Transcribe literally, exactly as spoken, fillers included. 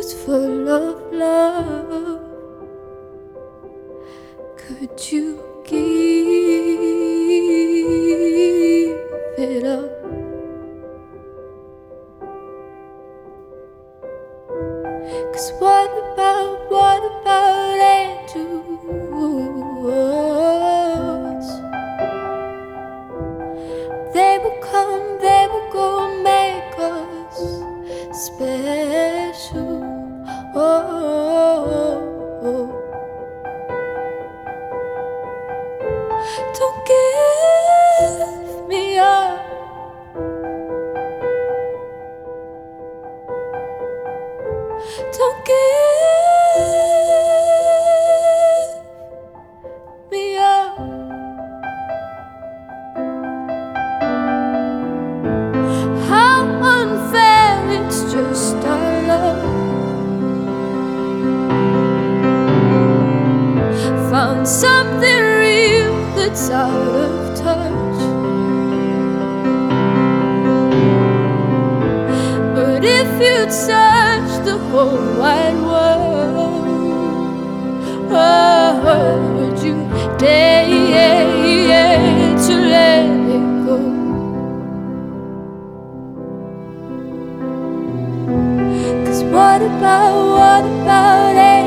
was full of love. Could you give it up? 'Cause what about, what about angels? They will come, they will go, make us special. Oh, oh, oh. Don't give me up. Don't give me up. How unfair, it's just our love. Found something real that's out of touch. But if you'd search the whole wide world, oh, would you dare to let it go? 'Cause what about, what about it?